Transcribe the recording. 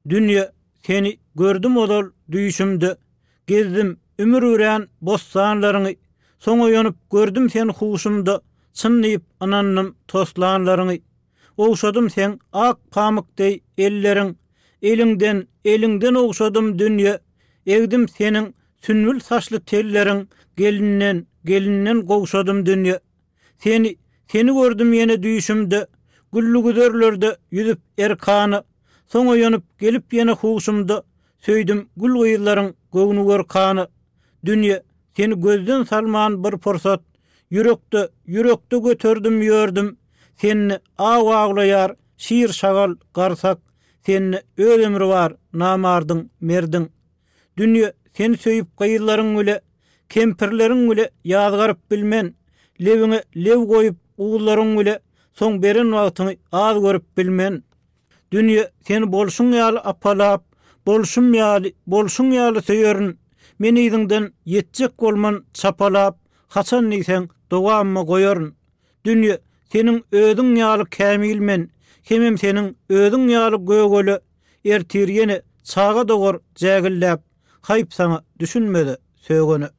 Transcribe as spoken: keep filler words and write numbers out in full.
Dünýe seni gördüm odol düýşümde. Gezdim ümür üren bostanlaryny. Soňa ýanyp gördüm seni huşumda. Çynlyp anannym toslanlaryny. Owşadym sen ak pamykday elleriň. Eliňden, eliňden owşadym dünýe. Egdim senin sünnül saçly telleriň. Gelinden, gelinden gowşadym dünýe. Seni, seni gördüm ýene düýşümde. Güllü güzerlerde ýüzüp erkany. Soňa ýanyp gelip ýene huşumda. Söýdüm gül gyýlaryň göwünü görkany. Dünýe seni gözden salman bir pursat. Yürekde, yürekde götürdüm ýördüm. Seni aw aglaýar şiir şagal garsak. Seni öz ömrü var namardyň merdiň. Dünýe seni söýüp gyýlaryň öle, kempirleriň öle ýazgaryp bilmen. Lewiňe lew goýup uğullaryň öle soň beren wagtyny az görüp bilmen. Dünýe seni bolşun ýaly apalap, bolşum ýaly, bolşun ýaly söýerin. Meni iziňden ýetjek bolman çapalap, haçan niýsen dogamy goýaryn. Dünýe seniň özüň ýaly kämilmen, hemem seniň özüň ýaly gögöle, ertir ýene çaga dogor jägillap, haýp saňa düşünmedi söýgeni.